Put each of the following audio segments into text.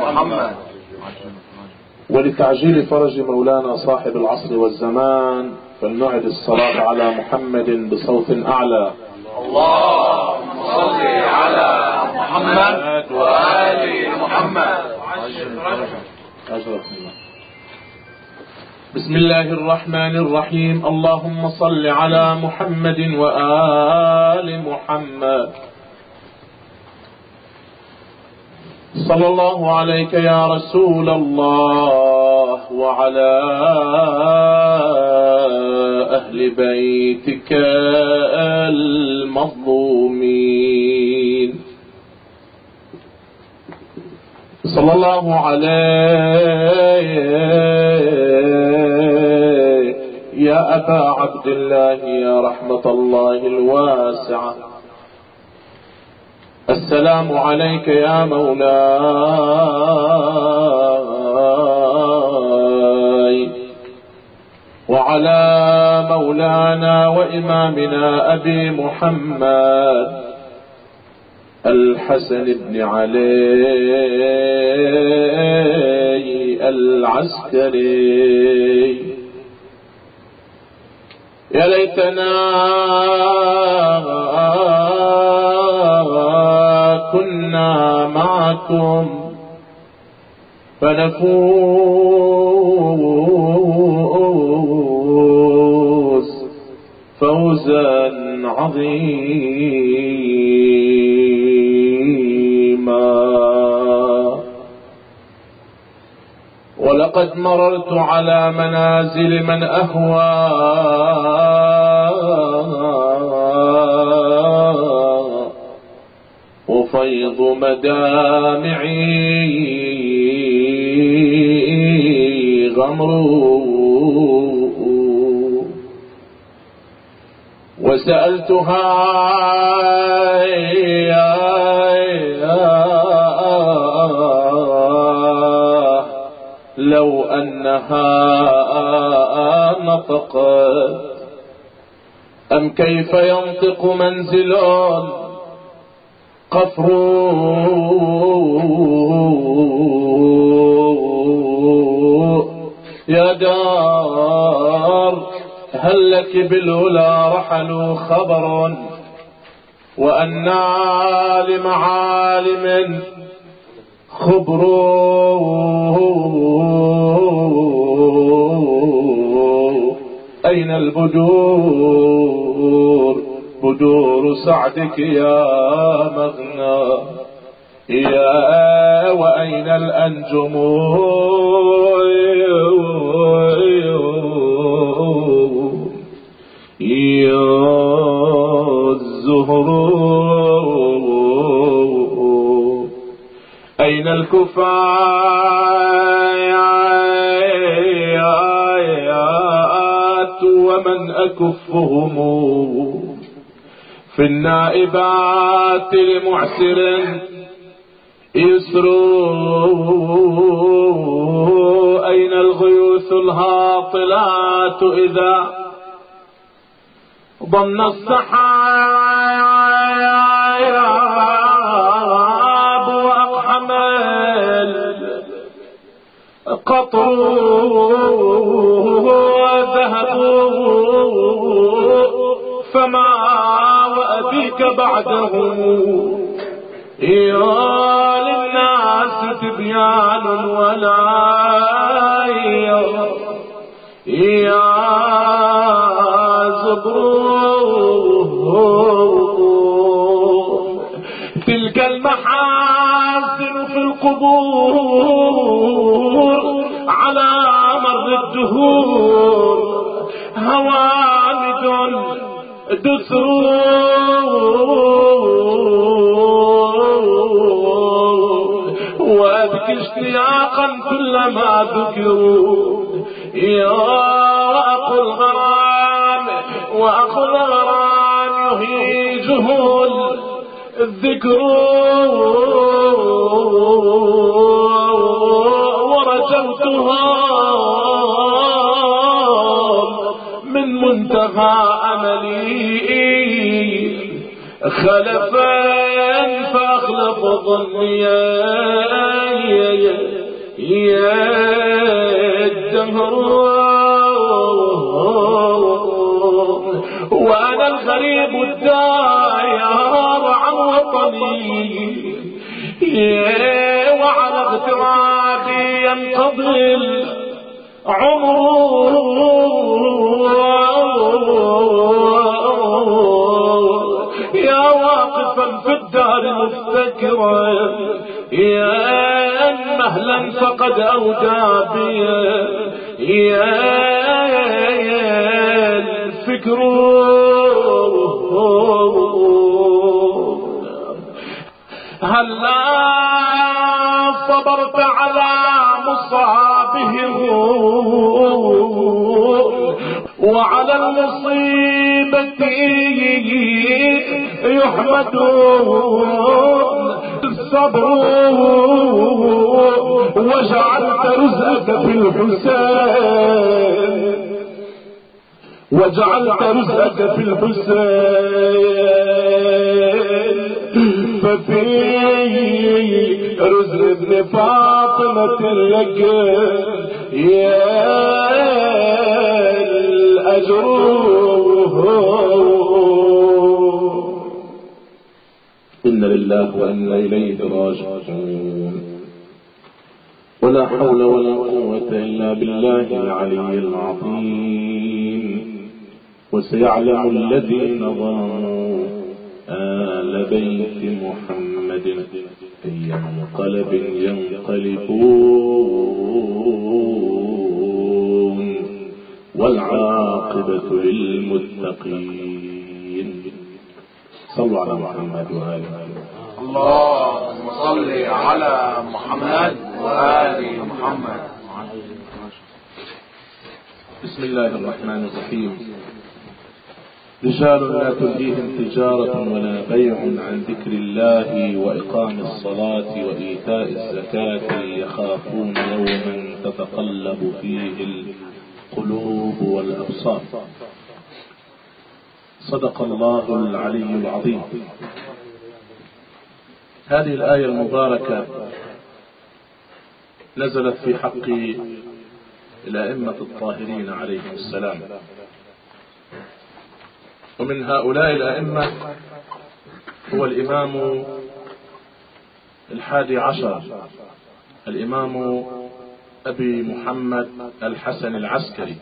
محمد. ولتعجيل فرج مولانا صاحب العصر والزمان فلنعد الصلاة على محمد بصوت أعلى. اللهم صل على محمد وآل محمد. بسم الله الرحمن الرحيم. اللهم صل على محمد وآل محمد. صلى الله عليك يا رسول الله وعلى أهل بيتك المظلومين. صلى الله عليك يا أبا عبد الله يا رحمة الله الواسعة. السلام عليك يا مولاي وعلى مولانا وإمامنا أبي محمد الحسن بن علي العسكري. يا ليتنا كنا معكم فنفوز فوزا عظيما. ولقد مررت على منازل من أهوى وفيض مدامعي غمر وسألتها لو أنها نطقت أم كيف ينطق منزل قفر يا دار هل لك بالأولى رحل خبر وأنا لمعالم خبر أين البدور بدور سعدك يا مغنى يا وأين الأنجم يا الزهر أين الكفايات ومن أكفهم في النائبات لمعسر يسر أين الغيوث الهاطلات إذا ضن السحاب وأقحم القطر وذهب فما وأبيك بعده يا للناس تبيان ولا يا زبور تلك المحاسن في القبور على مر الدهور هوامد دسر وأبكي اشتياقا كلما ذكروا يا أخو الغرام وأخو الغرام يهيجه الذكر ورجوتها من منتهى أملي خلفا فأخلف ظني يا الدهر وأنا الغريب الداير عن وطني، وعلى اغترابي ينقضي العمر، يا واقفا في الدار مفتكرا، يا مهلا فقد أودى بي، يا الفكر هلا صبرت على مصابهم وعلى المصيبة يحمدون الصبر، وجعلت رزقك في الحسين، وجعلت رزقك في الحسين، ففي رزق ابن فاطمة لك يا الأجر. إن لله وإنا إليه راجعون، ولا حول ولا قوة إلا بالله العلي العظيم. وسيعلم الذين ظلموا آل بيت محمد أي منقلب ينقلبون، والعاقبة للمتقين. صلوا على محمد وآل محمد. اللهم صل على محمد وآل محمد. بسم الله الرحمن الرحيم. رجال لا تلهيهم تجارة ولا بيع عن ذكر الله وإقام الصلاة وإيتاء الزكاة يخافون يوما تتقلب فيه القلوب والأبصار. صدق الله العلي العظيم. هذه الآية المباركة نزلت في حق الأئمة الطاهرين عليهم السلام، ومن هؤلاء الأئمة هو الإمام 11 الإمام أبي محمد الحسن العسكري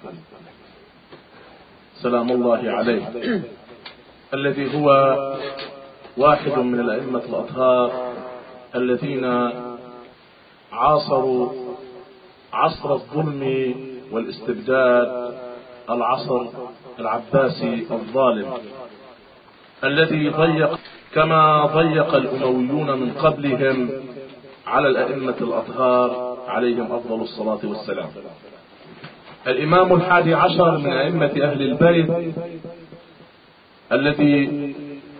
سلام الله عليه، الذي هو واحد من الأئمة الأطهار الذين عاصروا عصر الظلم والاستبداد، العصر العباسي الظالم الذي ضيق كما ضيق الأمويون من قبلهم على الأئمة الأطهار عليهم أفضل الصلاة والسلام. الإمام 11 من أئمة أهل البيت الذي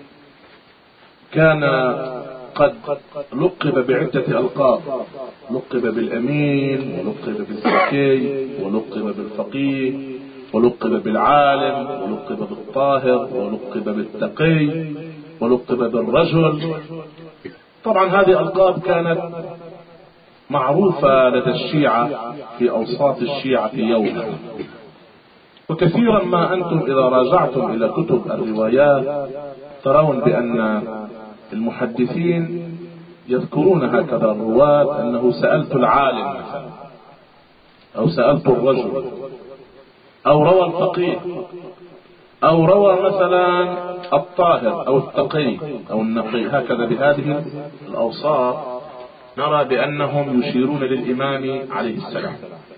كان قد لقب بعدة ألقاب، لقب بالأمين، ولقب بالزكي، ولقب بالفقيه، ولقب بالعالم، ولقب بالطاهر، ولقب بالتقي، ولقب بالرجل. طبعا هذه ألقاب كانت معروفة لدى الشيعة في أوساط الشيعة يوما، وكثيرا ما أنتم إذا راجعتم إلى كتب الروايات ترون بأن المحدثين يذكرون هكذا الرواة أنه سألت العالم مثلا، أو سألت الرجل، أو روى الفقيه، أو روى مثلا الطاهر أو التقي أو النقي، هكذا بهذه الأوصاف نرى بأنهم يشيرون للإمام عليه السلام.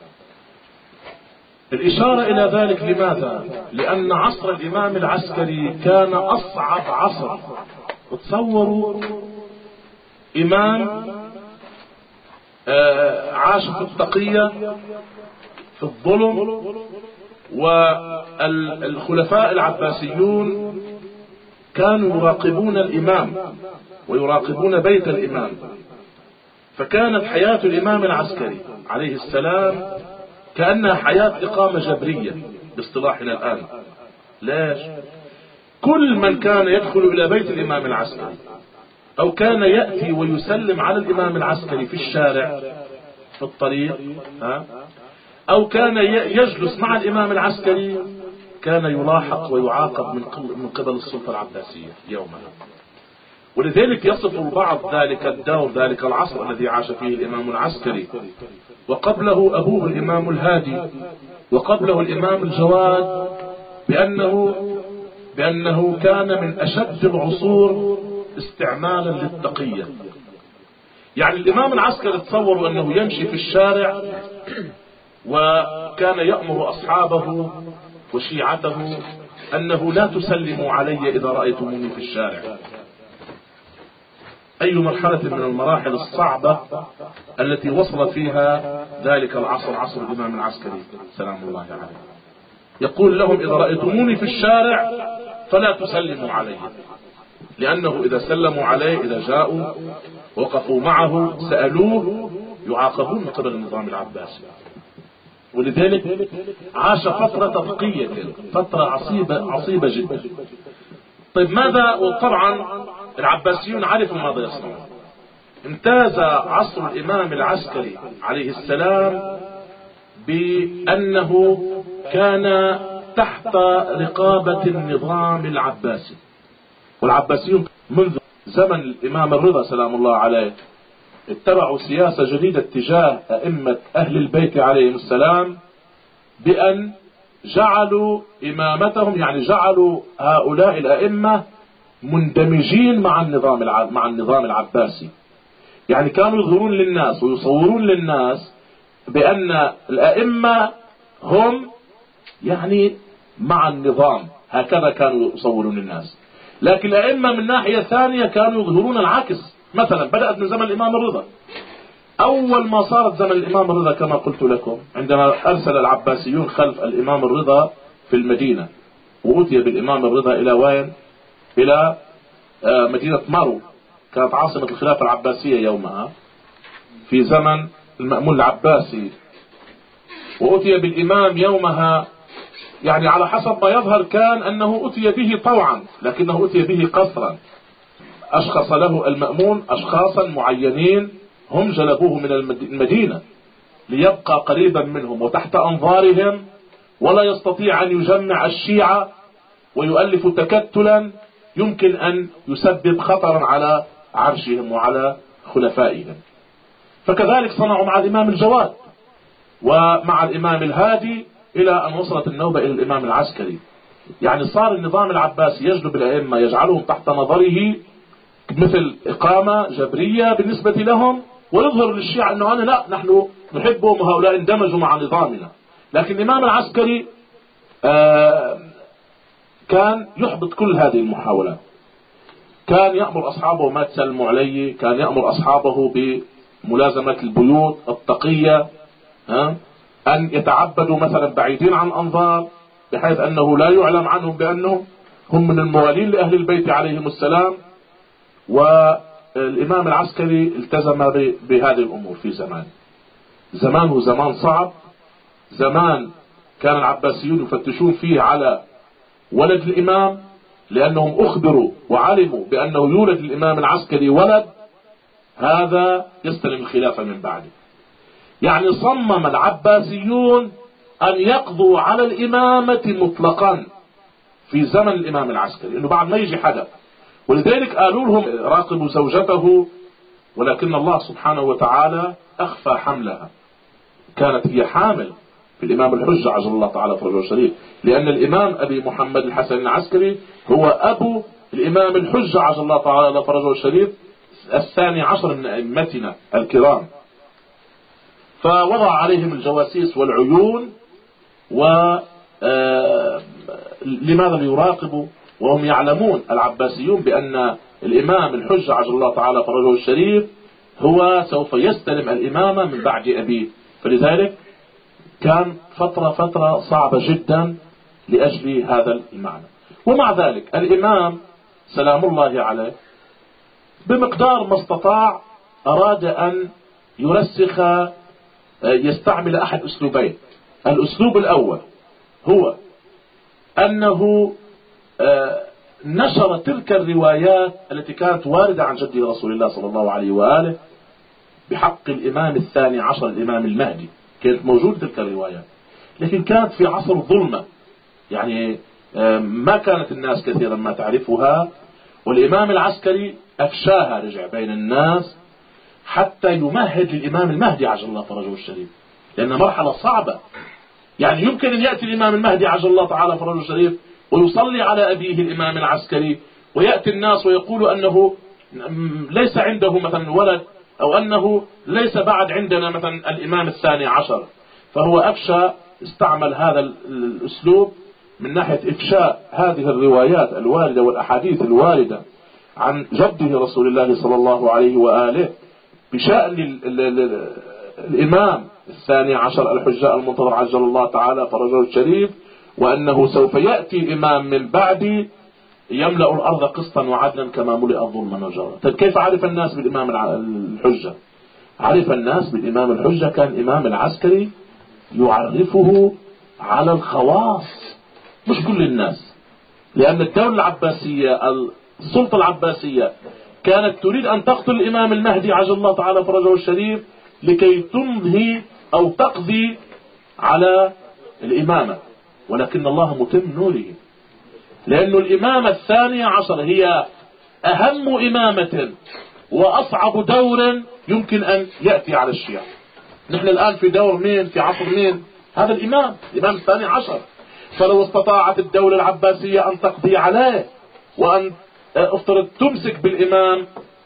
الإشارة إلى ذلك لماذا؟ لأن عصر الإمام العسكري كان أصعب عصر. وتصوروا إمام عاش في التقية في الظلم، والخلفاء العباسيون كانوا يراقبون الإمام ويراقبون بيت الإمام، فكانت حياة الإمام العسكري عليه السلام كأنها حياة إقامة جبرية باصطلاحنا الآن. ليش؟ كل من كان يدخل إلى بيت الإمام العسكري أو كان يأتي ويسلم على الإمام العسكري في الشارع في الطريق أو كان يجلس مع الإمام العسكري كان يلاحق ويعاقب من قبل السلطة العباسية يومها. ولذلك يصف البعض ذلك الدور ذلك العصر الذي عاش فيه الإمام العسكري وقبله أبوه الإمام الهادي وقبله الإمام الجواد بأنه كان من أشد العصور استعمالا للتقية. يعني الإمام العسكري تصوروا أنه يمشي في الشارع وكان يأمر أصحابه وشيعته أنه لا تسلموا علي إذا رأيتموني في الشارع. أي مرحلة من المراحل الصعبة التي وصل فيها ذلك العصر، عصر الإمام العسكري سلام الله عليه. يقول لهم إذا رأيتموني في الشارع فلا تسلموا علي، لأنه إذا سلموا عليه إذا جاءوا وقفوا معه سألوه يعاقبون من قبل النظام العباسي. ولذلك عاش فترة تقية، فترة عصيبة جدا. طيب ماذا؟ وطبعا العباسيون عرفوا ماذا يصنعون. امتاز عصر الإمام العسكري عليه السلام بأنه كان تحت رقابة النظام العباسي. والعباسيون منذ زمن الإمام الرضا سلام الله عليه اتبعوا سياسة جديدة تجاه أئمة أهل البيت عليهم السلام بأن جعلوا إمامتهم، يعني جعلوا هؤلاء الأئمة مندمجين مع النظام العباسي. يعني كانوا يظهرون للناس ويصورون للناس بأن الأئمة هم يعني مع النظام، هكذا كانوا يصورون الناس. لكن الأئمة من ناحية ثانية كانوا يظهرون العكس. مثلا بدأت من زمن الإمام الرضا. أول ما صارت زمن الإمام الرضا كما قلت لكم عندما أرسل العباسيون خلف الإمام الرضا في المدينة، وأتي بالإمام الرضا إلى وين؟ إلى مدينة مارو، كانت عاصمة الخلافة العباسية يومها في زمن المأمون العباسي. وأتي بالإمام يومها، يعني على حسب ما يظهر كان أنه أتي به طوعا، لكنه أتي به قصرا. أشخص له المأمون أشخاصا معينين هم جلبوه من المدينة ليبقى قريبا منهم وتحت أنظارهم، ولا يستطيع أن يجمع الشيعة ويؤلف تكتلا يمكن أن يسبب خطرا على عرشهم وعلى خلفائهم. فكذلك صنعوا مع الإمام الجواد ومع الإمام الهادي إلى أن وصلت النوبة إلى الإمام العسكري. يعني صار النظام العباسي يجلب الأئمة يجعلهم تحت نظره مثل إقامة جبرية بالنسبة لهم، ويظهر للشيعة أنه لا نحن نحبهم وهؤلاء اندمجوا مع نظامنا. لكن الإمام العسكري كان يحبط كل هذه المحاولات. كان يأمر أصحابه ما تسلموا عليه، كان يأمر أصحابه بملازمة البيوت التقية، أن يتعبدوا مثلا بعيدين عن أنظار بحيث أنه لا يعلم عنهم بأنهم هم من الموالين لأهل البيت عليهم السلام. والإمام العسكري التزم بهذه الأمور في زمانه زمان صعب، زمان كان العباسيون يفتشون فيه على ولد الإمام، لأنهم أخبروا وعلموا بأنه يولد الإمام العسكري ولد هذا يستلم الخلافة من بعده. يعني صمم العباسيون أن يقضوا على الإمامة مطلقا في زمن الإمام العسكري، إنه بعد ما يجي حدا. ولذلك قالوا لهم راقبوا زوجته، ولكن الله سبحانه وتعالى أخفى حملها. كانت هي حامل في الإمام الحجة عجل الله تعالى فرجه الشريف، لأن الإمام أبي محمد الحسن العسكري هو أبو الإمام الحجة عجل الله تعالى فرجه الشريف الثاني عشر من أئمتنا الكرام. فوضع عليهم الجواسيس والعيون، لماذا ليراقبوا وهم يعلمون العباسيون بأن الإمام الحجة عجل الله تعالى فرجه الشريف هو سوف يستلم الإمامة من بعد أبيه. فلذلك كان فترة صعبة جدا لأجل هذا المعنى. ومع ذلك الإمام سلام الله عليه بمقدار ما استطاع أراد أن يرسخ، يستعمل أحد أسلوبين. الأسلوب الأول هو أنه نشر تلك الروايات التي كانت واردة عن جده رسول الله صلى الله عليه وآله بحق الإمام الثاني عشر الإمام المهدي. كانت موجودة تلك الروايات، لكن كانت في عصر الظلمة، يعني ما كانت الناس كثيرا ما تعرفها، والإمام العسكري أفشاها رجع بين الناس حتى يمهد للإمام المهدي عجل الله فرجه الشريف، لأن مرحلة صعبة. يعني يمكن أن يأتي الإمام المهدي عجل الله تعالى فرجه الشريف ويصلي على أبيه الإمام العسكري، ويأتي الناس ويقولوا أنه ليس عنده مثلا ولد، أو أنه ليس بعد عندنا مثلا الإمام الثاني عشر. فهو أفشى، استعمل هذا الأسلوب من ناحية إفشاء هذه الروايات الواردة والأحاديث الواردة عن جده رسول الله صلى الله عليه وآله بشأن الإمام الثاني عشر الحجة المنتظر عجل الله تعالى فرجه الشريف، وأنه سوف يأتي إمام من بعد يملأ الأرض قسطا وعدلا كما ملئت ظلما وجورا. طيب كيف عرف الناس بالإمام الحجة؟ عرف الناس بالإمام الحجة كان الإمام العسكري يعرفه على الخواص، مش كل الناس، لأن الدولة العباسية السلطة العباسية كانت تريد أن تقتل الإمام المهدي عجل الله تعالى فرجه الشريف لكي تنهي أو تقضي على الإمامة، ولكن الله متم نوره، لأن الإمامة الثانية عشر هي أهم إمامة وأصعب دور يمكن أن يأتي على الشيعة. نحن الآن في دور مين؟ في عصر مين؟ هذا الإمام الثاني عشر. فلو استطاعت الدولة العباسية أن تقضي عليه وأن افترض تمسك بالإمام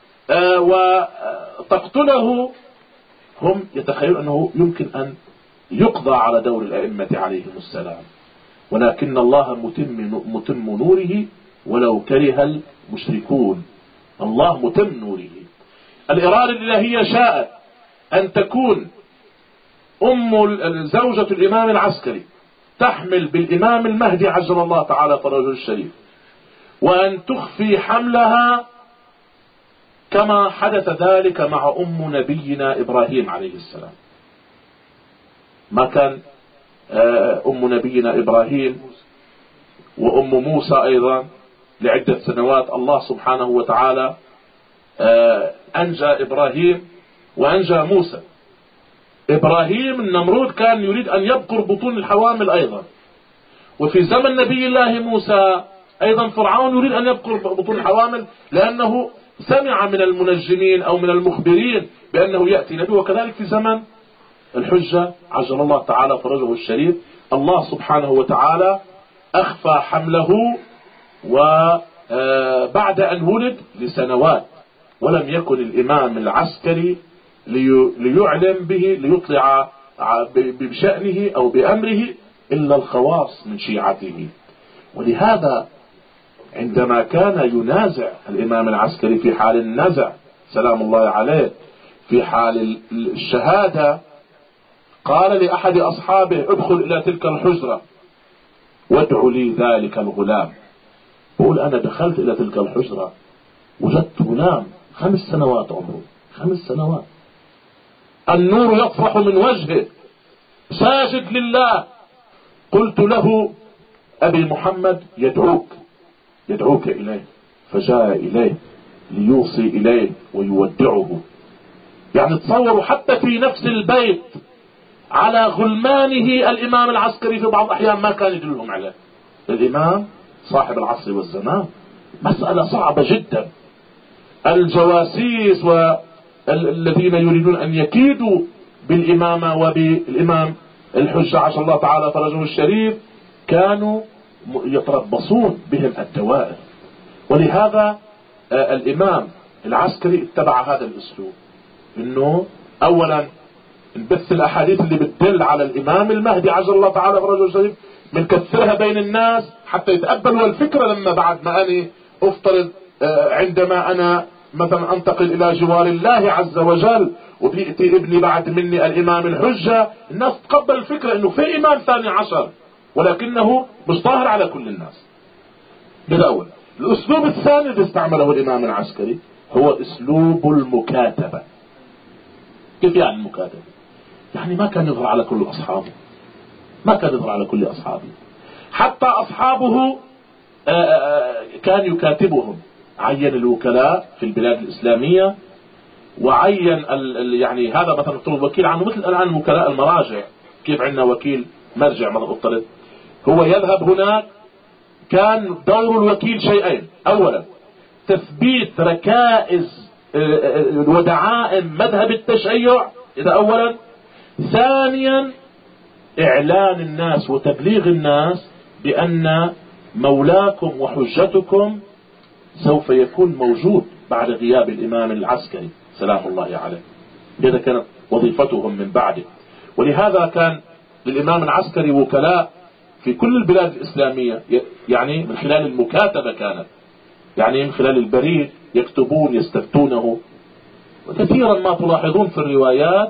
وتقتله، هم يتخيلون أنه يمكن أن يقضى على دور الأئمة عليهم السلام، ولكن الله متم نوره ولو كره المشركون. الله متم نوره. الإرادة الإلهية شاءت أن تكون زوجة الإمام العسكري تحمل بالإمام المهدي عجل الله تعالى فرجه الشريف، وأن تخفي حملها كما حدث ذلك مع أم نبينا إبراهيم عليه السلام. ما كان أم نبينا إبراهيم وأم موسى أيضا لعدة سنوات الله سبحانه وتعالى أنجى إبراهيم وأنجى موسى. إبراهيم النمرود كان يريد أن يبقر بطون الحوامل أيضا، وفي زمن نبي الله موسى أيضا فرعون يريد أن يبقر بطون الحوامل، لأنه سمع من المنجمين أو من المخبرين بأنه يأتي نبي. وكذلك في زمن الحجة عجل الله تعالى فرجه الشريف الله سبحانه وتعالى أخفى حمله، وبعد أن ولد لسنوات، ولم يكن الإمام العسكري ليعلم به ليطلع بشأنه أو بأمره إلا الخواص من شيعته. ولهذا عندما كان ينازع الإمام العسكري في حال النزع سلام الله عليه في حال الشهادة، قال لأحد أصحابه ادخل إلى تلك الحجرة وادع لي ذلك الغلام. بقول أنا دخلت إلى تلك الحجرة وجدت غلام 5 سنوات عمره، 5 سنوات، النور يطفح من وجهه ساجد لله. قلت له أبي محمد يدعوك إليه، فجاء إليه ليوصي إليه ويودعه. يعني تصوروا حتى في نفس البيت على غلمانه الإمام العسكري في بعض الأحيان ما كان يدلهم عليه، الإمام صاحب العصر والزمان. مسألة صعبة جدا. الجواسيس والذين يريدون أن يكيدوا بالإمامة وبالإمام الحجة عجل الله تعالى فرجه الشريف كانوا يتربصون بهم الدوائر. ولهذا الإمام العسكري اتبع هذا الأسلوب، إنه أولا نبث الأحاديث اللي بتدل على الإمام المهدي عجل الله تعالى فرجه الشريف من كثرها بين الناس حتى يتقبلوا الفكرة. لما بعد ما أنا أفترض عندما أنا مثلا أنتقل إلى جوار الله عز وجل وبيأتي ابني بعد مني الإمام الحجة، الناس تقبل الفكرة إنه في إمام ثاني عشر، ولكنه مش ظاهر على كل الناس. بالأول. الأسلوب الثاني الذي استعمله الإمام العسكري هو أسلوب المكاتبة. كيف يعني المكاتبة؟ يعني ما كان يظهر على كل أصحابه، حتى أصحابه كان يكاتبهم. عين الوكلاء في البلاد الإسلامية وعين يعني هذا مثلا الوكيل عنه، مثل الآن وكلاء المراجع، كيف عندنا وكيل مرجع مثلا افترض، هو يذهب هناك، كان دور الوكيل شيئين: أولا تثبيت ركائز ودعائم مذهب التشيع إذا أولا، ثانيا إعلان الناس وتبليغ الناس بأن مولاكم وحجتكم سوف يكون موجود بعد غياب الإمام العسكري سلام الله عليه. هذا كانت وظيفتهم من بعده. ولهذا كان للإمام العسكري وكلاء في كل البلاد الإسلامية، يعني من خلال المكاتبة كانت، يعني من خلال البريد يكتبون يستفتونه. وكثيرا ما تلاحظون في الروايات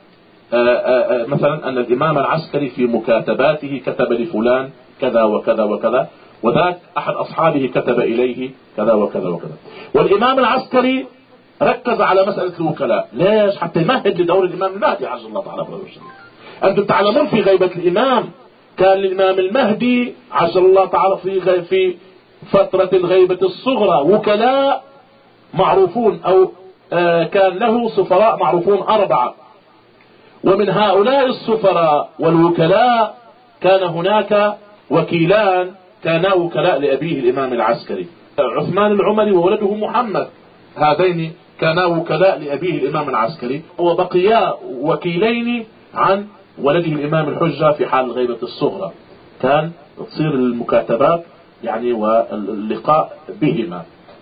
مثلا أن الإمام العسكري في مكاتباته كتب لفلان كذا وكذا وكذا، وذاك أحد أصحابه كتب إليه كذا وكذا وكذا. والإمام العسكري ركز على مسألة الوكلاء. ليش؟ حتى يمهد لدور الإمام المهدي عجل الله تعالى فرجه. أنتم تعلمون في غيبة الإمام كان الإمام المهدي عجل الله تعالى في فترة الغيبة الصغرى وكلاء معروفون، أو كان له سفراء معروفون 4، ومن هؤلاء السفراء والوكلاء كان هناك وكيلان كانا وكلاء لأبيه الإمام العسكري، عثمان العمري وولده محمد، هذين كانا وكلاء لأبيه الإمام العسكري، وبقيا وكيلين عن ولده الإمام الحجة في حال الغيبة الصغرى. كان تصير المكاتبات يعني واللقاء بهما.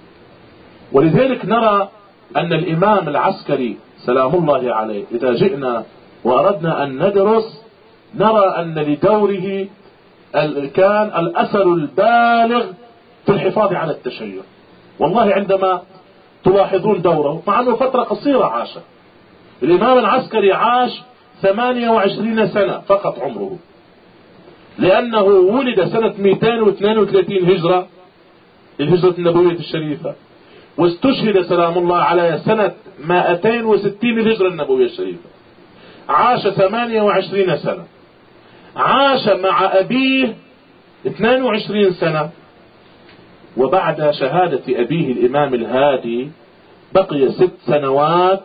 ولذلك نرى أن الإمام العسكري سلام الله عليه إذا جئنا وأردنا أن ندرس نرى أن لدوره كان الأثر البالغ في الحفاظ على التشيع. والله عندما تلاحظون دوره، مع أنه فترة قصيرة عاش الإمام العسكري، عاش 28 سنة فقط عمره، لأنه ولد سنة 232 هجرة، الهجرة النبوية الشريفة، واستشهد سلام الله عليه سنة 260 الهجرة النبوية الشريفة. عاش 28 سنة، عاش مع أبيه 22 سنة، وبعد شهادة أبيه الإمام الهادي بقي 6 سنوات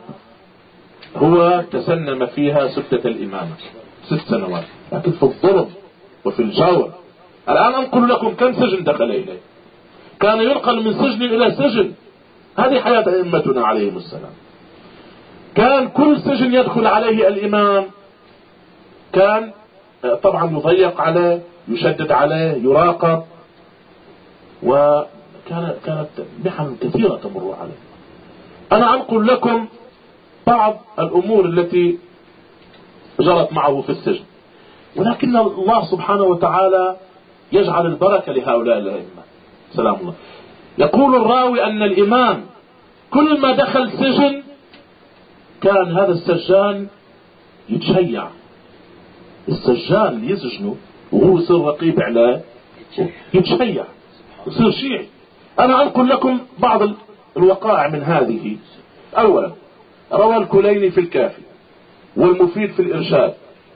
هو تسنم فيها سدة الإمامة. 6 سنوات، لكن في الظلم وفي الجور. الآن أنقل لكم كم سجن دخل إليه، كان ينقل من سجن إلى سجن. هذه حياة أئمتنا عليهم السلام. كان كل سجن يدخل عليه الإمام كان طبعا يضيق عليه، يشدد عليه، يراقب، وكانت محن كثيرة تمر عليه. أنا أنقل لكم بعض الأمور التي جرت معه في السجن، ولكن الله سبحانه وتعالى يجعل البركة لهؤلاء الأئمة سلام الله. يقول الراوي أن الإمام كل ما دخل سجن كان هذا السجان يتشيع. السجان اللي يسجنه وهو يصير رقيب عليه يتشيع، يصير شيعي. أنا أنقل لكم بعض الوقائع من هذه. أولا روى الكليني في الكافي والمفيد في الإرشاد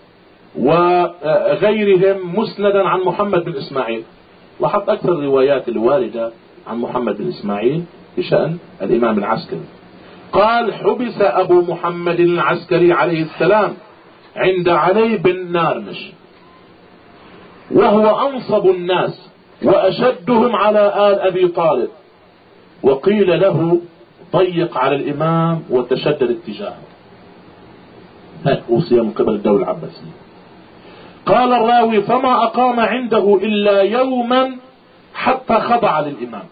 وغيرهم مسندا عن محمد بن إسماعيل. لاحظت أكثر الروايات الواردة عن محمد بن إسماعيل بشأن الإمام العسكري. قال: حبس أبو محمد العسكري عليه السلام عند علي بن نارمش، وهو أنصب الناس وأشدهم على آل أبي طالب، وقيل له ضيق على الإمام وتشدد اتجاهه. هذا أوصي من قبل الدولة العباسية. قال الراوي: فما أقام عنده إلا يوما حتى خضع للإمام.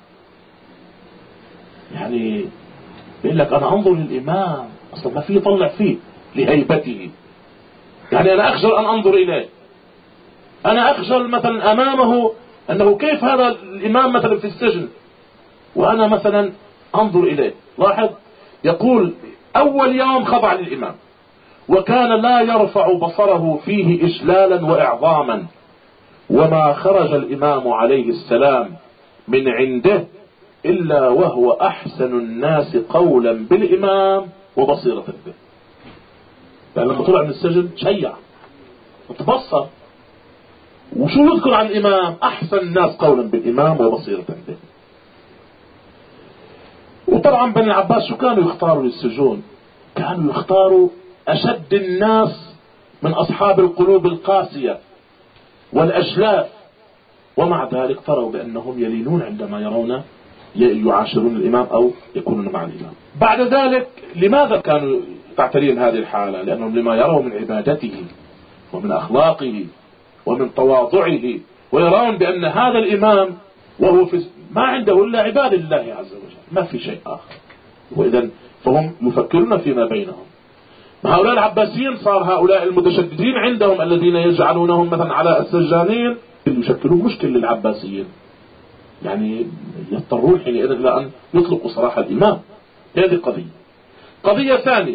يعني بيقول لك أنا أنظر للإمام أصلا ما في يطلع فيه لهيبته، يعني أنا أخجل أن أنظر إليه، أنا أخجل مثلا أمامه أنه كيف هذا الإمام مثلا في السجن وأنا مثلا أنظر إليه. لاحظ يقول: أول يوم خضع للإمام، وكان لا يرفع بصره فيه إجلالا وإعظاما، وما خرج الإمام عليه السلام من عنده إلا وهو أحسن الناس قولا بالإمام وبصيرة به. يعني لما طلع من السجن شيع وتبصر، وشو يذكر عن الإمام؟ أحسن الناس قولا بالإمام وبصيرة به. وطبعا بني العباس شو كانوا يختاروا للسجون؟ كانوا يختاروا أشد الناس من أصحاب القلوب القاسية والأجلاف، ومع ذلك تروا بأنهم يلينون عندما يرون يعاشرون الإمام أو يكونون مع الإمام. بعد ذلك لماذا كانوا تعترين هذه الحالة؟ لأنهم لما يروا من عبادته ومن أخلاقه ومن تواضعه، ويرون بأن هذا الإمام وهو ما عنده إلا عبادة الله عز وجل، ما في شيء آخر، وإذا فهم يفكرون فيما بينهم. هؤلاء العباسيين صار هؤلاء المتشددين عندهم الذين يجعلونهم مثلا على السجانين يشكلون مشكلة للعباسيين، يعني يضطرون حينئذ إلى أن يطلقوا صراح الإمام. هذه قضية ثانية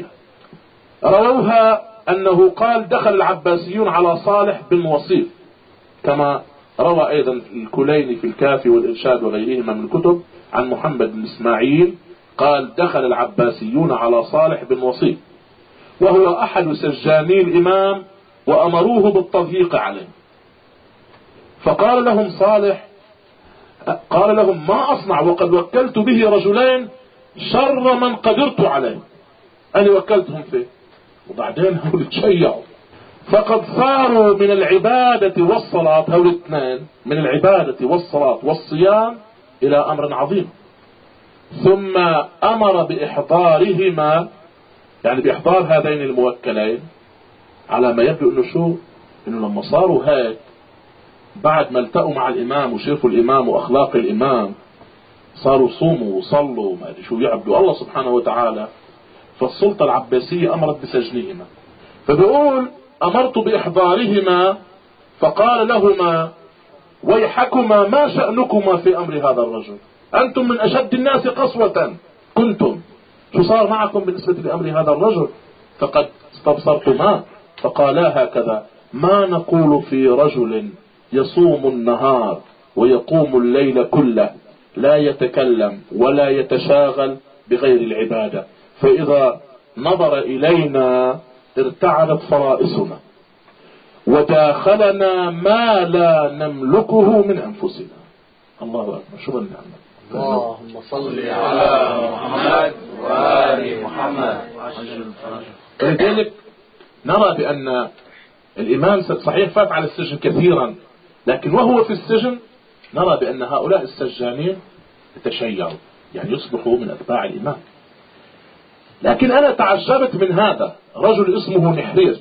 رووها أنه قال دخل العباسيون على صالح بن وصيف، كما روى أيضا الكليني في الكافي والإرشاد وغيرهما من الكتب عن محمد بن إسماعيل قال دخل العباسيون على صالح بن وصيف وهو أحد سجاني الإمام وأمروه بالتضييق عليه، فقال لهم صالح قال لهم ما أصنع وقد وكلت به رجلين شر من قدرت عليه، أنا وكلتهم فيه، وبعدين هؤلاء تشيعوا فقد صاروا من العبادة والصلاة، هؤلاء الاثنين من العبادة والصلاة والصيام إلى أمر عظيم. ثم أمر بإحضارهما، يعني بإحضار هذين الموكلين، على ما يبدو إنه لما صاروا هيك بعد ما التقوا مع الإمام وشافوا الإمام وأخلاق الإمام صاروا صوموا وصلوا ما أدري شو يعبدوا الله سبحانه وتعالى، فالسلطة العباسية أمرت بسجنهما. فبيقول أمرت بإحضارهما فقال لهما ويحكما ما شأنكما في أمر هذا الرجل، أنتم من أشد الناس قسوة كنتم، شو صار معكم بالنسبة لأمر هذا الرجل؟ فقد استبصرتما. فقالا هكذا ما نقول في رجل يصوم النهار ويقوم الليل كله لا يتكلم ولا يتشاغل بغير العبادة، فإذا نظر إلينا ارتعدت فرائسنا وداخلنا ما لا نملكه من أنفسنا. الله أكبر، شو النعمة. اللهم صل على محمد وآل محمد. ولذلك نرى بأن الإمام صحيح فات على السجن كثيرا، لكن وهو في السجن نرى بأن هؤلاء السجانين تشيعوا، يعني يصبحوا من أتباع الإمام. لكن أنا تعجبت من هذا رجل اسمه نحرير،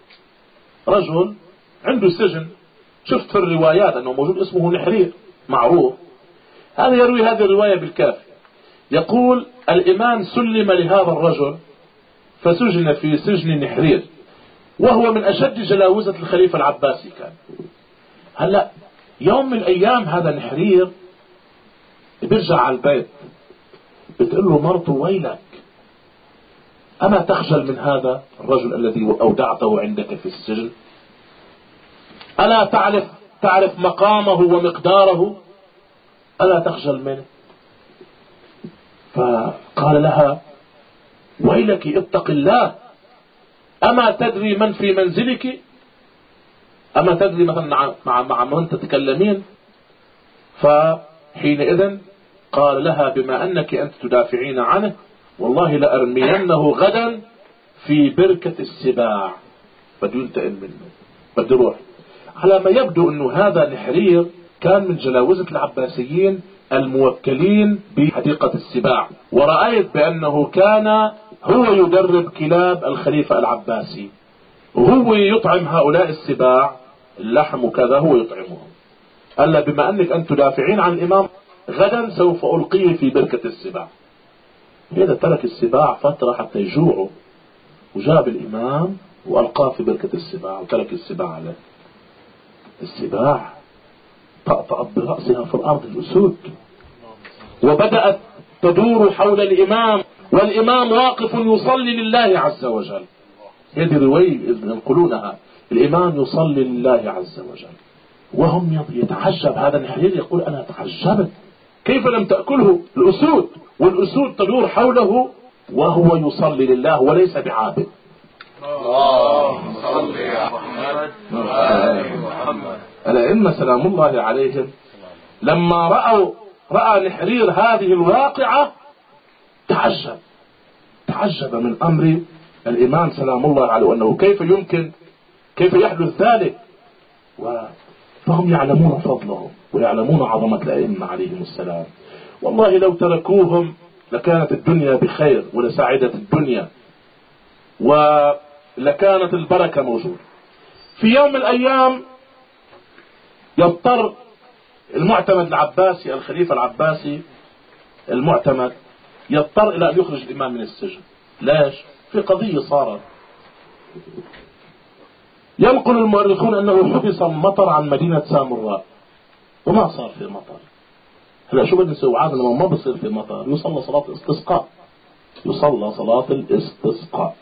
رجل عنده سجن، شفت في الروايات أنه موجود اسمه نحرير معروف، هذا يروي هذه الرواية بالكافي، يقول الإمام سلم لهذا الرجل فسجن في سجن نحرير، وهو من أشد جلاوزة الخليفة العباسي كان. هلأ يوم من الأيام هذا نحرير بيرجع على البيت، بتقول له مرته ويلك أما تخجل من هذا الرجل الذي أودعته عندك في السجن؟ ألا تعرف مقامه ومقداره؟ ألا تخجل منه؟ فقال لها ويلك اتق الله، أما تدري من في منزلك؟ أما تدري مثلا مع من تتكلمين؟ فحينئذ قال لها بما أنك أنت تدافعين عنه والله لأرمينه غدا في بركة السباع، بده ينتقل منه، بده يروح. على ما يبدو أنه هذا نحرير كان من جلاوزة العباسيين الموكلين بحديقة السباع، ورأيت بأنه كان هو يدرب كلاب الخليفة العباسي، وهو يطعم هؤلاء السباع اللحم وكذا، هو يطعمهم. قال بما أنك أنت تدافعين عن الإمام غدا سوف ألقيه في بركة السباع. هذا ترك السباع فترة حتى يجوعوا، وجاب الإمام وألقاه في بركة السباع وترك السباع عليه. السباع طأطأت برأسها في الأرض الأسود، وبدأت تدور حول الإمام والإمام واقف يصلي لله عز وجل. هذه رواية ينقلونها، الإمام يصلي لله عز وجل وهم يتعجب. هذا النحرير يقول أنا تعجبت كيف لم تأكله الأسود، والأسود تدور حوله وهو يصلي لله وليس بعابد. اللهم صل على محمد وآل محمد. الأئمة سلام الله عليهم لما رأى نحرير هذه الواقعة تعجب فتعجب من أمر الإمام سلام الله عليه أنه كيف يحدث ذلك. فهم يعلمون فضلهم ويعلمون عظمة الأئمة عليهم السلام. والله لو تركوهم لكانت الدنيا بخير ولسعدت الدنيا ولكانت البركة موجودة. في يوم من الأيام يضطر المعتمد العباسي، الخليفة العباسي المعتمد، يضطر إلى أن يخرج الإمام من السجن. ليش؟ في قضية صارت. ينقل المؤرخون أنه حبس المطر عن مدينة سامراء وما صار في مطر. هلا شو بدنا نسوي؟ عادة لما ما بصير في مطر يصلى صلاة الاستسقاء، يصلى صلاة الاستسقاء.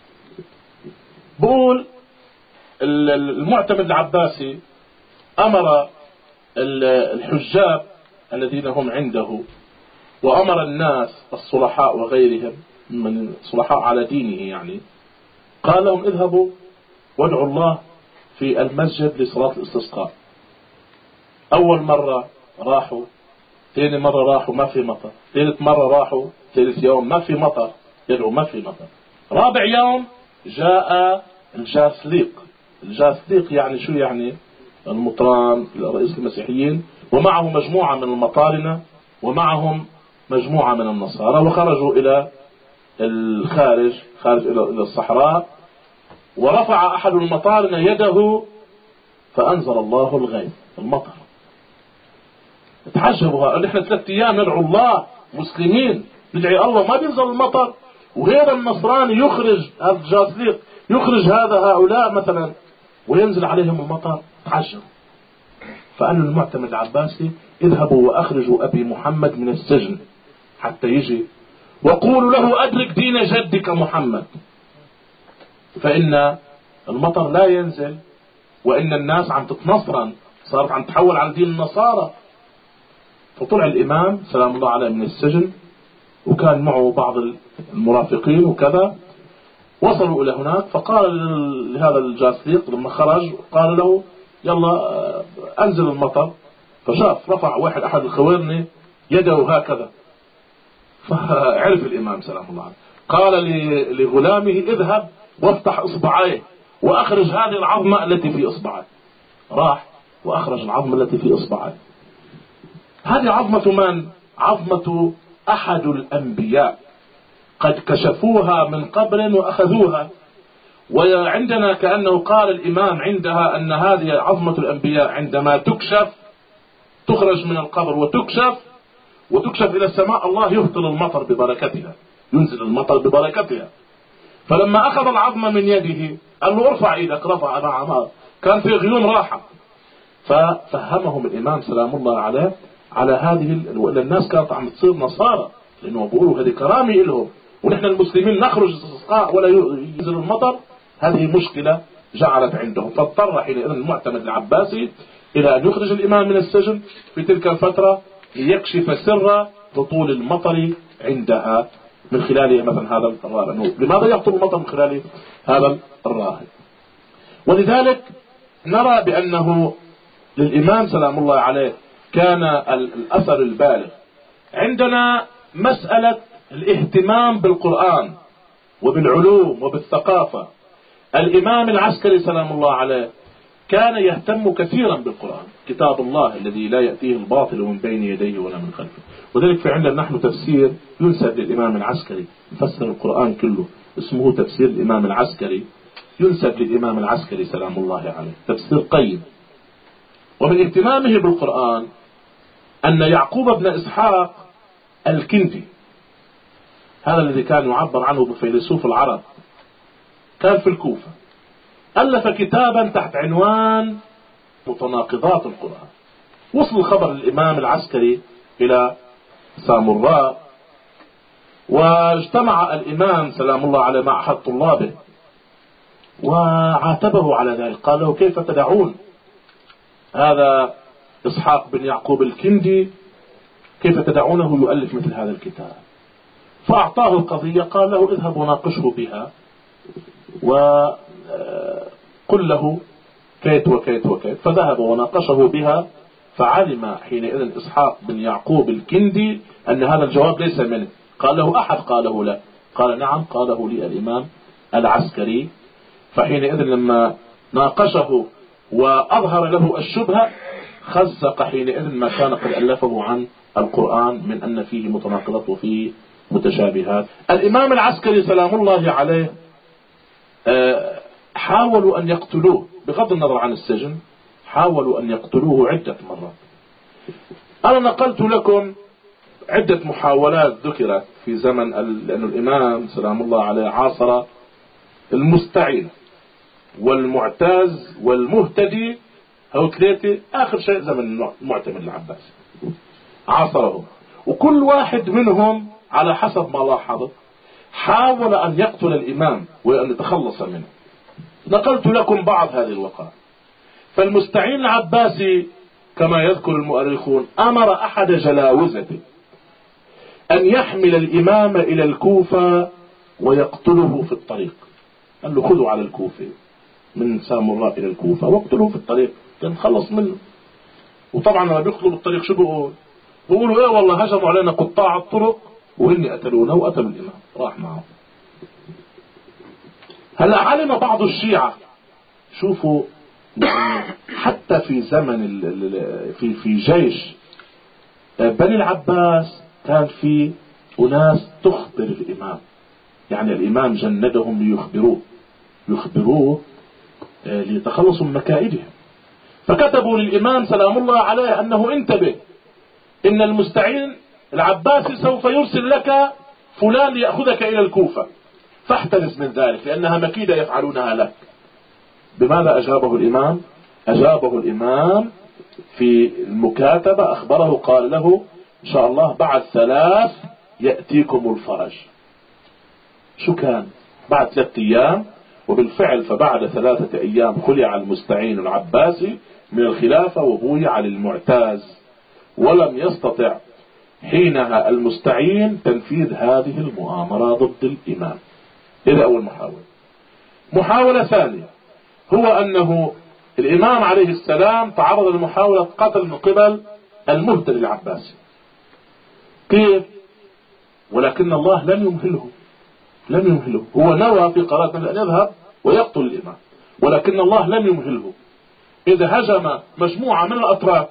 بقول المعتمد العباسي أمر الحجاب الذين هم عنده وأمر الناس الصلحاء وغيرهم من صلحاء على دينه يعني، قال لهم اذهبوا وادعوا الله في المسجد لصلاة الاستسقاء. أول مرة راحوا، ثاني مرة راحوا ما في مطر، ثالث مرة راحوا، ثالث يوم ما في مطر، يدعوا ما في مطر. رابع يوم جاء الجاثليق. الجاثليق يعني شو يعني؟ المطران رئيس المسيحيين، ومعه مجموعة من المطارنة ومعهم مجموعة من النصارى، وخرجوا إلى الخارج، خارج إلى الصحراء. ورفع أحد المطارنة يده فأنزل الله الغيث، المطر. تعجبوا، قال احنا 3 أيام ندعو الله مسلمين ندعي الله ما بينزل المطر، وهذا النصراني يخرج هذا الجاثليق يخرج هؤلاء مثلا وينزل عليهم المطر. تعجبوا. فقال المعتمد العباسي اذهبوا وأخرجوا أبي محمد من السجن حتى يجي، وقولوا له أدرك دين جدك محمد، فإن المطر لا ينزل وإن الناس عم تتنصرن، صارت عم تحول على دين النصارى. فطلع الإمام سلام الله عليه من السجن وكان معه بعض المرافقين وكذا، وصلوا إلى هناك. فقال لهذا الجاثليق لما خرج قال له يلا أنزل المطر. فشاف رفع أحد الخوارني يده هكذا، فعرف الإمام سلام الله عليه. قال لغلامه اذهب وافتح إصبعيه وأخرج هذه العظمة التي في إصبعيه. راح وأخرج العظمة التي في إصبعيه. هذه عظمة من؟ عظمة أحد الأنبياء قد كشفوها من قبر وأخذوها. وعندنا كأنه قال الإمام عندها أن هذه عظمة الأنبياء عندما تكشف تخرج من القبر وتكشف إلى السماء، الله يهطل المطر ببركتها، ينزل المطر ببركتها. فلما أخذ العظمة من يده قال له ارفع إيدك، رفع معه، كان في غيوم راحة. ففهمهم الإمام سلام الله عليه على هذه، وإلا الناس كانت عم تصير نصارى لأنه بيقولوا هذه كرامة لهم ونحن المسلمين نخرج استسقاء ولا ينزل المطر. هذه مشكلة جعلت عندهم. فاضطر حينئذ المعتمد العباسي إلى أن يخرج الإمام من السجن في تلك الفترة ليكشف سر هطول المطر عندها من خلال مثلا هذا الراهب. لماذا يهطل المطر من خلال هذا الراهب؟ ولذلك نرى بأنه للإمام سلام الله عليه كان الأثر البالغ. عندنا مسألة الاهتمام بالقرآن وبالعلوم وبالثقافة. الإمام العسكري سلام الله عليه كان يهتم كثيرا بالقرآن، كتاب الله الذي لا يأتيه الباطل من بين يديه ولا من خلفه. وذلك في عندنا نحن تفسير ينسب للإمام العسكري، يفسر القرآن كله، اسمه تفسير الإمام العسكري، ينسب للإمام العسكري سلام الله عليه، تفسير قيم. ومن اهتمامه بالقرآن أن يعقوب بن إسحاق الكندي، هذا الذي كان يعبر عنه بفيلسوف العرب، كان في الكوفة، ألف كتابا تحت عنوان متناقضات القرآن. وصل خبر الإمام العسكري إلى سامراء، واجتمع الإمام سلام الله عليه مع أحد طلابه وعاتبه على ذلك. قال له كيف تدعون هذا إسحاق بن يعقوب الكندي، كيف تدعونه يؤلف مثل هذا الكتاب؟ فأعطاه القضية، قال له اذهب وناقشه بها وقل له كيت وكيت وكيت. فذهب وناقشه بها، فعلم حينئذ إسحاق بن يعقوب الكندي أن هذا الجواب ليس منه. قال له أحد قاله لا، قال نعم. قاله لي الإمام العسكري. فحينئذ لما ناقشه وأظهر له الشبهة خزق حينئذ ما كان قد ألفه عن القرآن من أن فيه متناقضات وفيه متشابهات. الإمام العسكري سلام الله عليه حاولوا أن يقتلوه بغض النظر عن السجن، حاولوا أن يقتلوه عدة مرات. أنا نقلت لكم عدة محاولات ذكرت في زمن لأن الإمام سلام الله عليه عاصر المستعين والمعتز والمهتدي، هو ثلاثة. آخر شيء زمن المعتمد العباسي عاصرهم، وكل واحد منهم على حسب ما لاحظ حاول أن يقتل الإمام وأن يتخلص منه. نقلت لكم بعض هذه الوقائع. فالمستعين العباسي كما يذكر المؤرخون أمر أحد جلاوزته أن يحمل الإمام إلى الكوفة ويقتله في الطريق. قال له خذوا على الكوفة من سامراء إلى الكوفة واقتلوه في الطريق تنخلص منه. وطبعا لما بيقتلوا بالطريق شو بيقولوا ايه والله هجموا علينا قطاع الطرق وإني قتلونا وقتلوا الإمام راح معه. هلا علم بعض الشيعة، شوفوا حتى في زمن في جيش بني العباس كان في أناس تخبر الإمام، يعني الإمام جندهم ليخبروه ليتخلصوا من مكائدهم. فكتبوا للإمام سلام الله عليه أنه انتبه إن المستعين العباسي سوف يرسل لك فلان ليأخذك إلى الكوفة فاحترس من ذلك لأنها مكيدة يفعلونها لك. بماذا أجابه الإمام؟ أجابه الإمام في المكاتبة، أخبره قال له إن شاء الله بعد 3 يأتيكم الفرج. شو كان؟ بعد 3 أيام. وبالفعل فبعد 3 أيام خلع المستعين العباسي من الخلافة وبويع للمعتاز، ولم يستطع حينها المستعين تنفيذ هذه المؤامرة ضد الإمام. إذا أول محاولة. محاولة ثانية هو أنه الإمام عليه السلام تعرض لمحاولة قتل من قبل المهتدي العباسي. كيف؟ ولكن الله لم يمهله. هو نوى في قرارة أن يذهب ويقتل الإمام، ولكن الله لم يمهله. إذا هجم مجموعة من الأتراك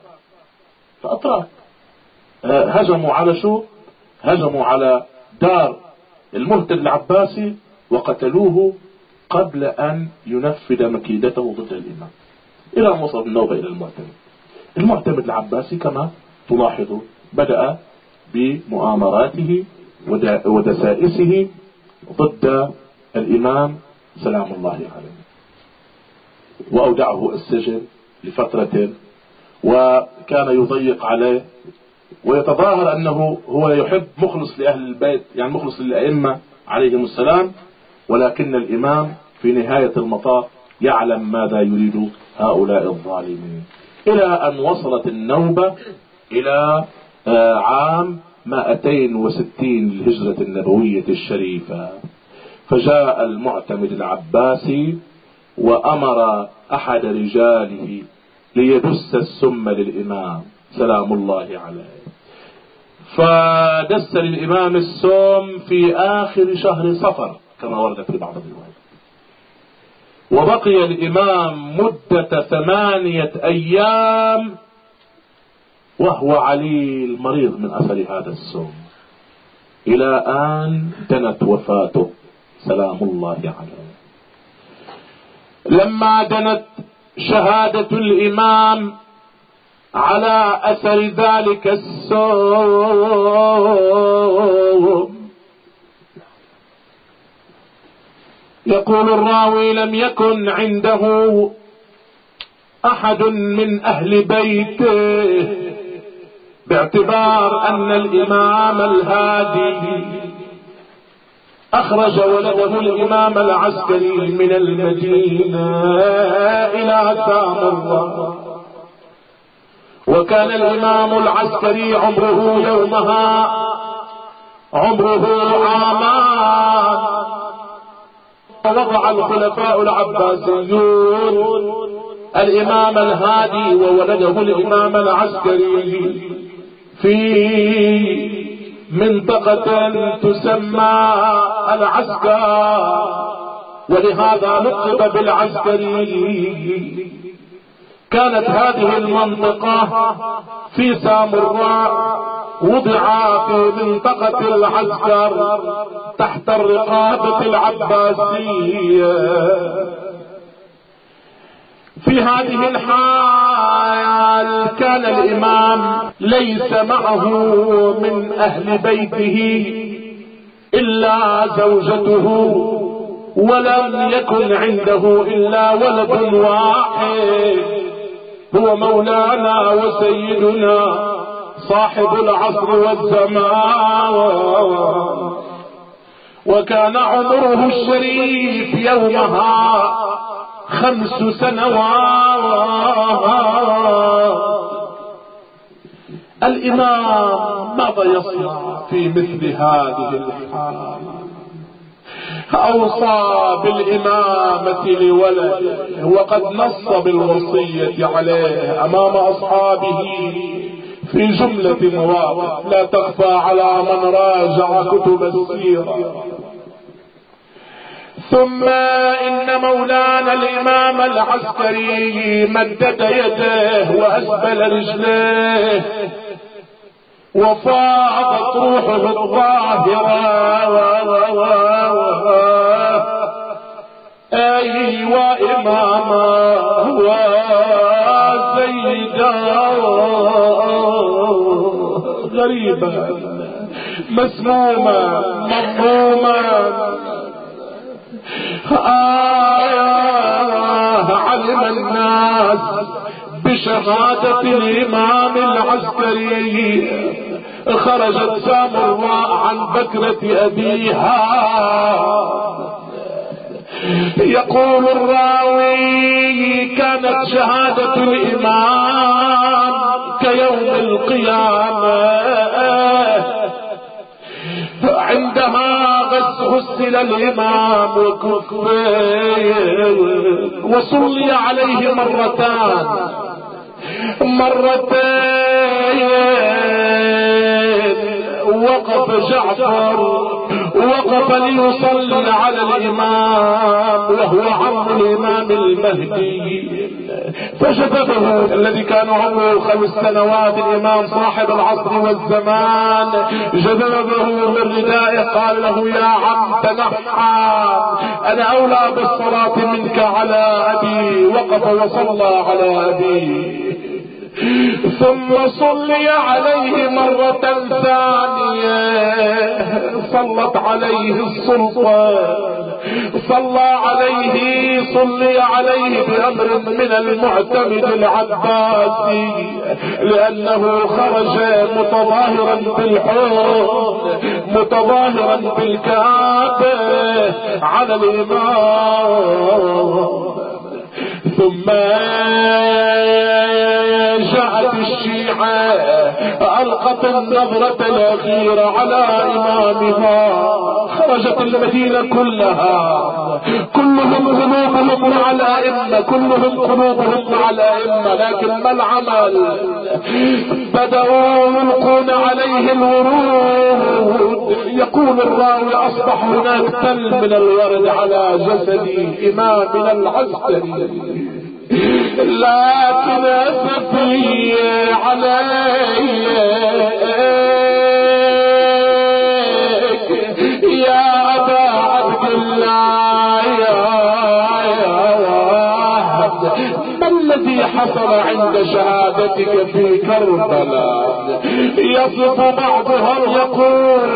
هجموا على شو؟ هجموا على دار المهتدي العباسي وقتلوه قبل أن ينفذ مكيدته ضد الإمام، إلى أن وصل النوبة إلى المعتمد العباسي. كما تلاحظوا بدأ بمؤامراته ودسائسه ضد الإمام سلام الله عليه، وأودعه السجن لفترة، وكان يضيق عليه ويتظاهر أنه هو يحب مخلص لأهل البيت، يعني مخلص للأئمة عليهم السلام، ولكن الإمام في نهاية المطاف يعلم ماذا يريد هؤلاء الظالمين. إلى أن وصلت النوبة إلى عام 260 للهجرة النبوية الشريفة، فجاء المعتمد العباسي وأمر أحد رجاله ليدس السم للإمام سلام الله عليه، فدس للإمام السم في آخر شهر صفر كما ورد في بعض الروايات، وبقي الإمام مدة 8 أيام وهو عليل مريض من أثر هذا السم، إلى أن دنت وفاته سلام الله عليه. لما دنت شهادة الإمام على أثر ذلك السم، يقول الراوي لم يكن عنده أحد من أهل بيته، باعتبار أن الإمام الهادي أخرج ولده الإمام العسكري من المدينة إلى سامراء، وكان الإمام العسكري عمره يومها عامان. ووضع الخلفاء العباسيون الإمام الهادي وولده الإمام العسكري في منطقة تسمى العسكر، ولهذا لقب بالعسكري. كانت هذه المنطقة في سامراء وضع في منطقة العسكر تحت الرقابة العباسية. في هذه الحال كان الإمام ليس معه من أهل بيته إلا زوجته، ولم يكن عنده إلا ولد واحد هو مولانا وسيدنا صاحب العصر والزمان. وكان عمره الشريف يومها 5 سنوات. الإمام ماذا يصنع في مثل هذه الحال؟ أوصى بالإمامة لولده، وقد نص بالوصية عليه أمام أصحابه في جملة مواقف لا تخفى على من راجع كتب السيرة. ثم إن مولانا الإمام العسكري مدد يديه وأسبل رجليه، وفاضت روحه الطاهرة. أيوة إماما وسيدا غريبا مسموما مظلوما. علم الناس بشهادة الإمام العسكري. خرجت سامراء عن بكرة أبيها. يقول الراوي كانت شهادة الإمام كيوم القيامة. عندها غسل الإمام وكفيه وصلي عليه مرتين وقف جعفر وقف ليصلي على الإمام وهو عم الإمام المهدي، فشففه الذي كان عمره 5 سنوات الإمام صاحب العصر والزمان، جذبه من ردائه قال له يا عم تنحى، أنا أولى بالصلاة منك على أبي. وقف وصلى على أبي، ثم صلي عليه مرة ثانية، صلت عليه السلطة، صلى عليه بأمر من المعتمد العباسي، لأنه خرج متظاهرا بالحب متظاهرا بالكعبة على الإمام. ثم جاءت الشيعة ألقت النظرة الأخيرة على إمامها. خرجت المدينة كلهم قلوبهم مع الأئمة، لكن ما العمل؟ بدأوا يلقون عليه الورود. يقول الراوي أصبح هناك تل من الورد على جسد إمامنا العسكري، لكن أسفي عليك يا أبا عبد الله ما الذي حصل عند شهادتك في كربلاء؟ يصف بعضهم يقول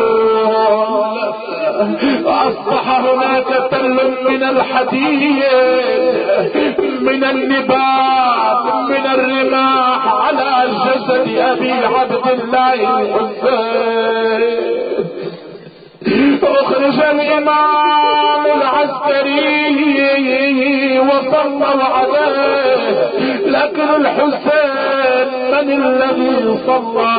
أصبح هناك تل من الحديد من النبات من الرماح على جسد أبي عبد الله الحسين. أخرج الإمام العسكري وصلوا عليه، لكن الحسين من الذي صلى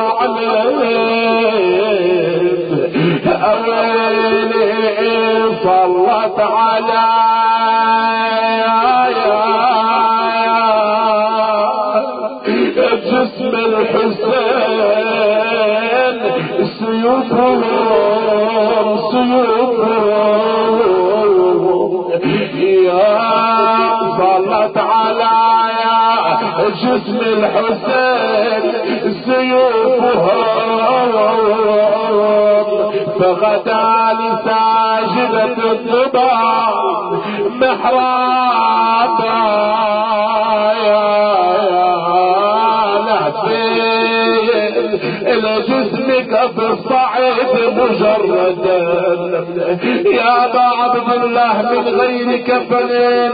عليه؟ أويلي صلت على جسم الحسين سيوفهم يا صلت على جسم الحسين سيوفهم فغدا لساجدة الضباب محرابا يا لحسين إلى جسمك في الصعيد مجردا يا أبا عبد الله من غير كفن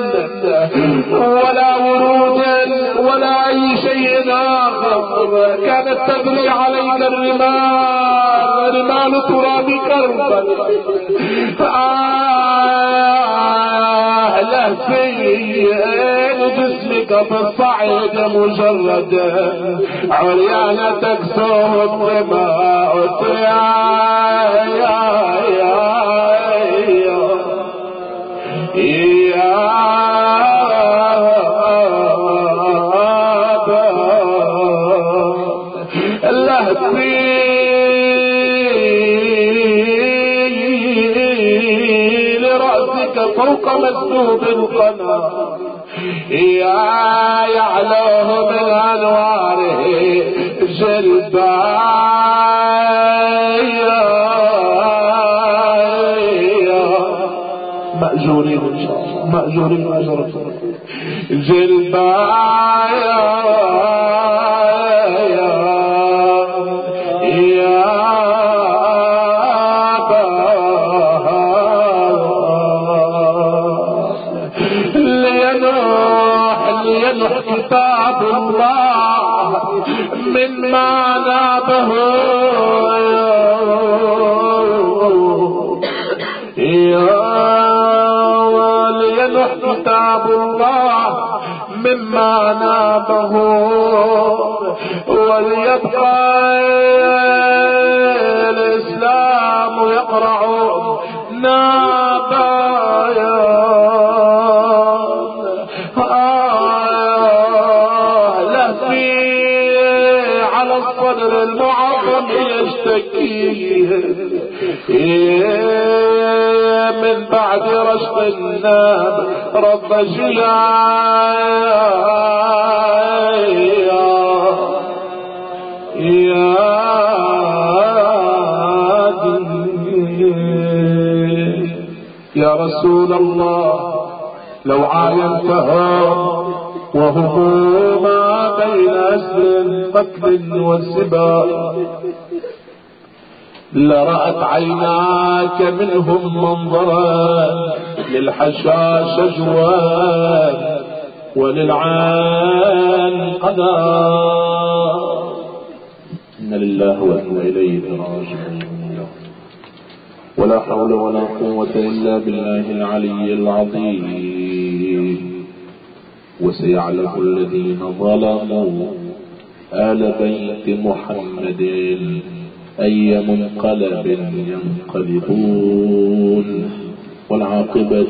ولا ورود ولا أي شيء آخر كانت تجري عليك الرمال رمال تراب كربلاء لهفين جسمك في الصعيد مجردا عريانتك سوق دماء فوق مسدود القناة يا يعلوه من أنواره جلبايا مأجورين إن شاء الله مأجورين أجر جلبايا كتاب الله من ما نابه ولينح كتاب الله مما نابه وليبقى الإسلام يقرع نابايا الصدر المعظم يشتكيه من بعد رشق الناب رب يا رسول الله لو عاينتهم وهم ما بين أسر قتل وسباء لرأت عيناك منهم منظرا للحشاش جوان وللعين قدر. إن لله وإنا إليه راجعون. ولا حول ولا قوة إلا بالله العلي العظيم. وسيعلم الذين ظلموا آل بيت محمد أي منقلب ينقلبون والعاقبة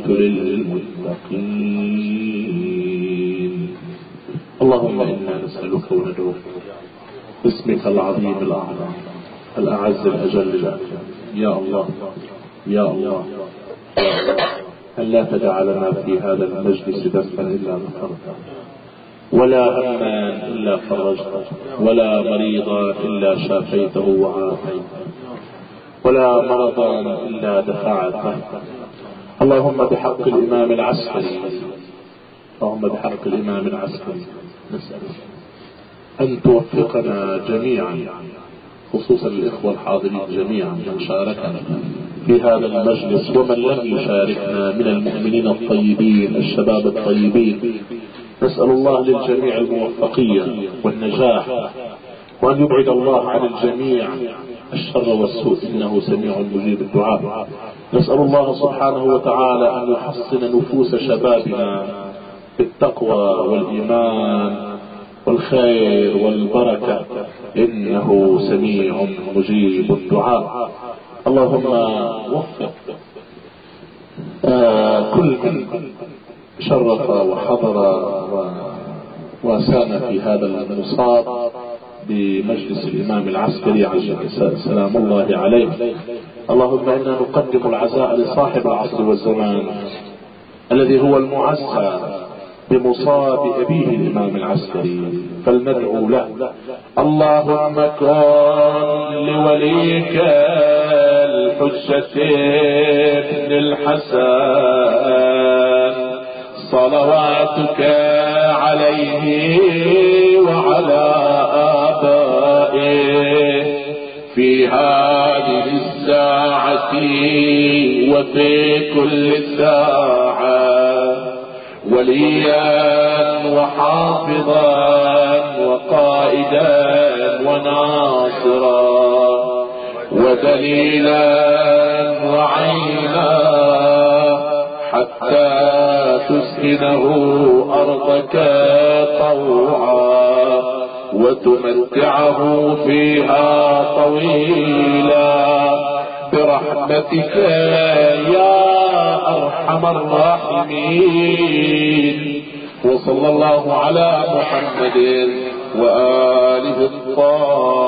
للمتقين. اللهم إنا نسألك وندعوك باسمك العظيم الأعظم الأعز الأجل يا الله يا الله أن لا تدع لنا في هذا المجلس ذنبا إلا غفرته ولا هما إلا فرجته ولا مريضا إلا شافيته وعافيته ولا مرضا إلا دفعته. اللهم بحق الإمام العسكري اللهم بحق الإمام العسكري نسألك أن توفقنا جميعا خصوصا الإخوة الحاضرين جميعا من شاركنا في هذا المجلس ومن لم يشاركنا من المؤمنين الطيبين الشباب الطيبين. نسأل الله للجميع الموفقية والنجاح وأن يبعد الله عن الجميع الشر والسوء إنه سميع مجيب الدعاء. نسأل الله سبحانه وتعالى أن يحصن نفوس شبابنا بالتقوى والإيمان والخير والبركة إنه سميع مجيب الدعاء. اللهم وفق كل من شرف وحضر وسام في هذا المصاب بمجلس الإمام العسكري سلام الله عليه. اللهم إنا نقدم العزاء لصاحب العصر والزمان الذي هو المعزى بمصاب أبيه الإمام العسكري، فلندعو له. اللهم كن لوليك الحجة ابن الحسن صلواتك عليه وعلى آبائه في هذه الساعة وفي كل ساعة وليا وحافظا وقائدا وناصرا ودليلا وعينا حتى تسكنه أرضك طوعا وتمتعه فيها طويلا برحمتك يا أرحم الراحمين. وصلى الله على محمد وآله الطاهرين.